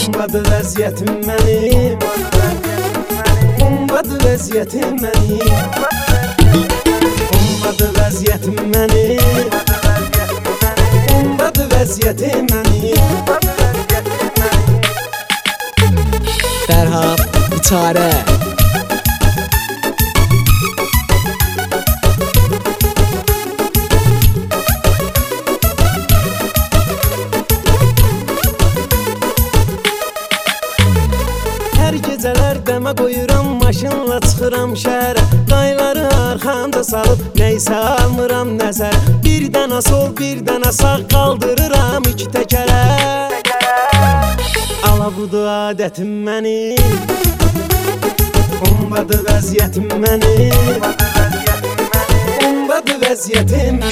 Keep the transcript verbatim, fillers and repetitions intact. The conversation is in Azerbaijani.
Ummadı vəziyyətim mənim, ummadı vəziyyətim mənim, ummadı vəziyyətim mənim, ummadı vəziyyətim mənim. Fərhad Biçarə. Hər gecələr dəmə qoyuram, maşınla çıxıram şəhərə. Dayları arxamda salıb, neysə almıram nəzər. Bir dənə sol, bir dənə sağ qaldırıram iki təkərə. Ala budur adətim mənim, ummadı vəziyyətim mənim, ummadı vəziyyətim mənim.